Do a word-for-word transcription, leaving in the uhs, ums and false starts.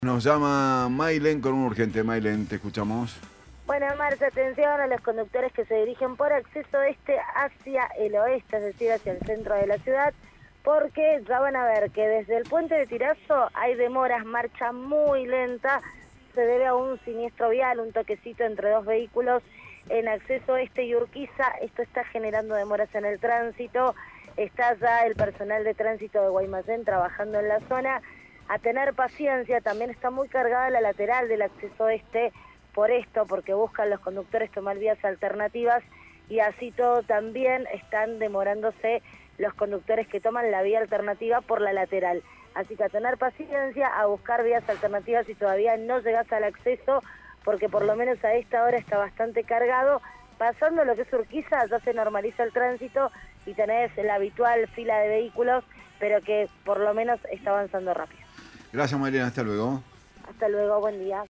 Nos llama Maylen con un urgente. Maylen, te escuchamos. Bueno, Marce, atención a los conductores que se dirigen por acceso este hacia el oeste, es decir, hacia el centro de la ciudad, porque ya van a ver que desde el puente de Tirazo hay demoras, marcha muy lenta, se debe a un siniestro vial, un toquecito entre dos vehículos en acceso este y Urquiza. Esto está generando demoras en el tránsito, está ya el personal de tránsito de Guaymallén trabajando en la zona. A tener paciencia, también está muy cargada la lateral del acceso este por esto, porque buscan los conductores tomar vías alternativas y así todo también están demorándose los conductores que toman la vía alternativa por la lateral. Así que a tener paciencia, a buscar vías alternativas si todavía no llegas al acceso, porque por lo menos a esta hora está bastante cargado. Pasando lo que es Urquiza, ya se normaliza el tránsito y tenés la habitual fila de vehículos, pero que por lo menos está avanzando rápido. Gracias, Maylen. Hasta luego. Hasta luego, buen día.